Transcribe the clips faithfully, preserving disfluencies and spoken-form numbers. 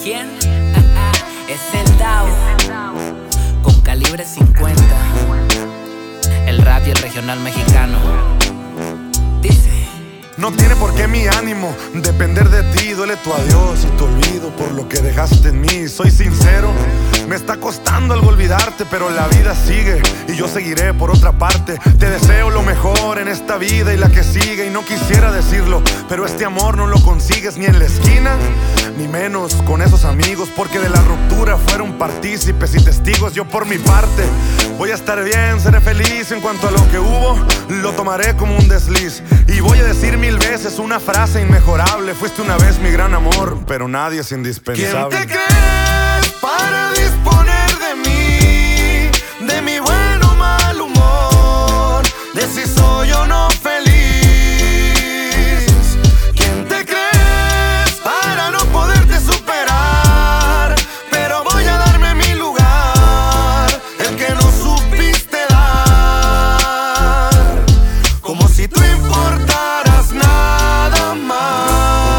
¿Quién? Es el Dao, con calibre cincuenta. El rap y el regional mexicano. Dice: no tiene por qué mi ánimo depender de ti. Duele tu adiós y tu olvido por lo que dejaste en mí. Soy sincero, me está costando algo olvidarte, pero la vida sigue y yo seguiré por otra parte. Te deseo lo mejor en esta vida y la que sigue, y no quisiera decirlo, pero este amor no lo consigues ni en la esquina, ni menos con esos amigos, porque de la ruptura fueron partícipes y testigos. Yo por mi parte voy a estar bien, seré feliz. En cuanto a lo que hubo, lo tomaré como un desliz, y voy a decir mil veces una frase inmejorable: fuiste una vez mi gran amor, pero nadie es indispensable. ¿Quién te crees para disponer de mí, de mi buen o mal humor, de si soy o no feliz? ¿Quién te crees para no poderte superar? Pero voy a darme mi lugar, el que no supiste dar, como si tú importaras nada más.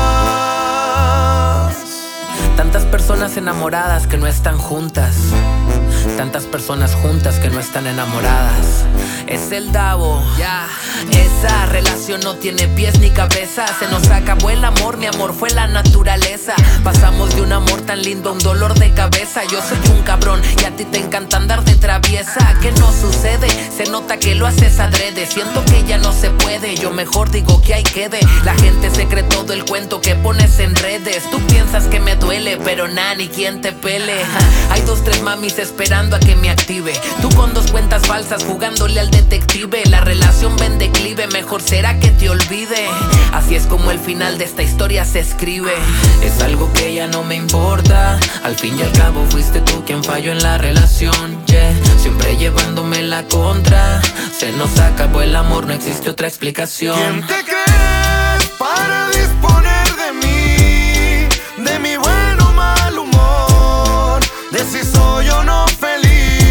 tantas personas enamoradas que no están juntas, tantas personas juntas que no están enamoradas. Es el Davo, ya. Esa relación no tiene pies ni cabeza. Se nos acabó el amor, mi amor fue la naturaleza. Pasamos de un amor tan lindo a un dolor de cabeza. Yo soy un cabrón y a ti te encanta andar de traviesa. ¿Qué no sucede? Se nota que lo haces adrede. Siento que ya no se puede, yo mejor digo que ahí quede. La gente se cree todo el cuento que pones en redes. Tú piensas que me duele, pero nah, ni quien te pele. Hay dos, tres mamis esperando a que me active. Tú con dos cuentas falsas jugándole al detective. La relación va en declive, mejor será que te olvide. Así es como el final de esta historia se escribe. Es algo que ya no me importa. Al fin y al cabo fuiste tú quien falló en la relación, yeah. Siempre llevándome la contra. Se nos acabó el amor, no existe otra explicación. ¿Quién te crees para disponer de mí, de mi buen o mal humor, de si soy o no feliz?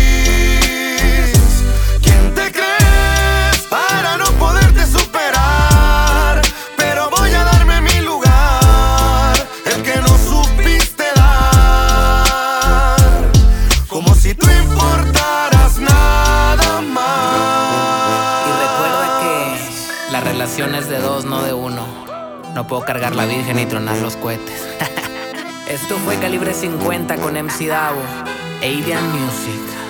¿Quién te crees para no poderte superar? Pero voy a darme mi lugar, el que no supiste dar, como si tú importaras nada más. Y recuerda que la relación es de dos, no de uno. No puedo cargar la virgen y tronar los cohetes. Esto fue Calibre cincuenta con M C Davo, Adian Music.